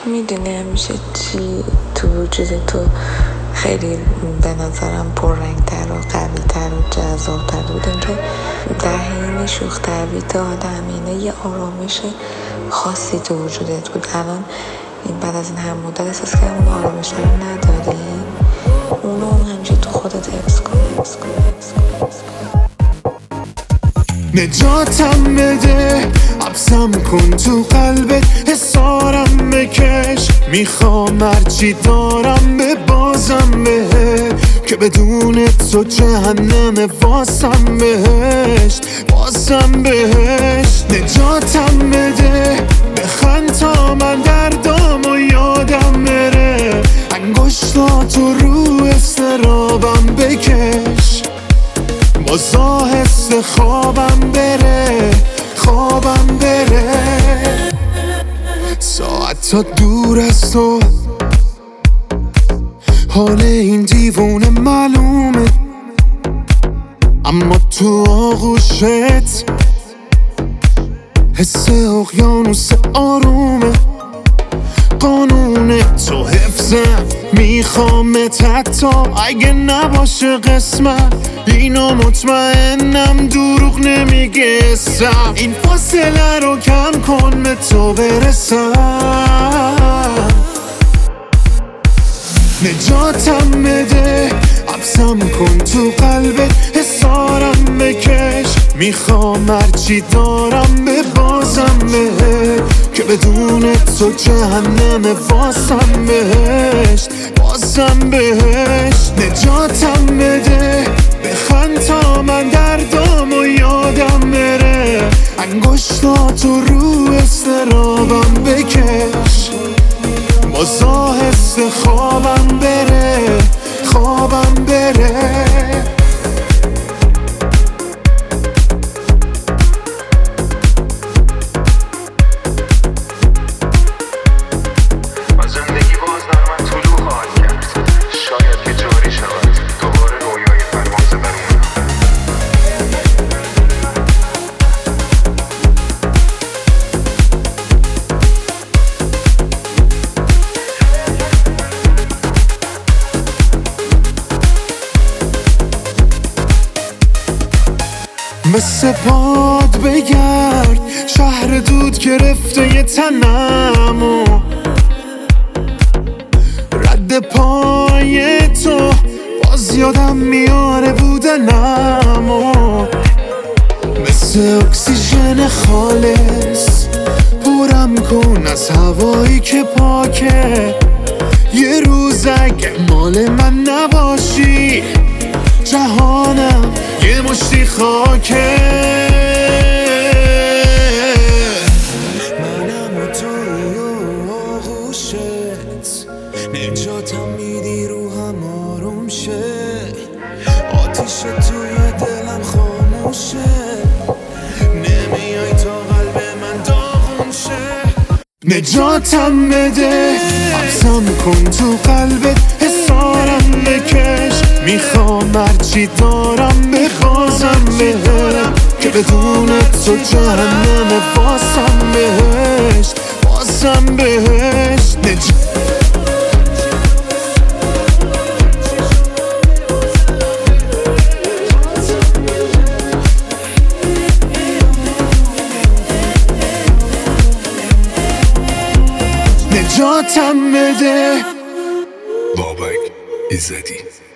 میدونی همیشه چی تو وجود تو خیلی به نظرم پررنگ‌تر و قوی‌تر و جذاب‌تر بود، اینکه در حین شوخ طبعیت آدم یه آرامش خاصی تو وجودت بود. الان این بعد از این هم مدت احساس که اون آرامش رو نداری، اونو همینجوری تو خودت حفظ کن. نجاتم بده، حبسم کن تو قلبت، حسارم بکش، میخوام هرچی دارم به بازم بهت، که بدون تو جهنم واسم بهشت، واسم بهشت. نجاتم بده، بخند تا من دردام و یادم بره، انگشتاتو رو استرابم بکش، بازا حس خوابم بره، خوابم بره. ساعت تا دور از تو، حال این دیوونه معلومه، اما تو آغوشت حس اقیانوس آرومه. قانون تو حفظم، میخوامت حتی اگه نباشه قسمت، اینو مطمئنم دروغ نمیگستم، این فاصله رو کم کن به تو برسم. نجاتم بده، حبسم کن تو قلبت، حسارم بکش، میخوام هرچی دارم به بازم بهت، که بدون تو جهنم واسم بهشت، واسم بهشت. نجاتم بده، بخند تا من دردام و یادم بره، انگشتاتو رو استرابم بکش، بازا حس خوابم بره، خوابم بره. مثل باد بگرد، شهر دود گرفته یه تنمو، رد پای تو باز یادم میاره بودنمو، مثل اکسیژن خالص پرم کن از هوایی که پاکه، یه روز اگه مال من نباشی جهانم یه مشتی خاکه. منم و توی و آغوشت، نجاتم میدی روحم آروم شه، آتیش توی دلم خاموشه، نمیای تا قلب من داغون شه. نجاتم بده، حبسم کن تو قلبت، حسارم بکش، میخوام هرچی دارم به بازم بهت، که بدون تو جهنم واسم بهشت، واسم بهشت. نجاتم بده. بابک ایزدی.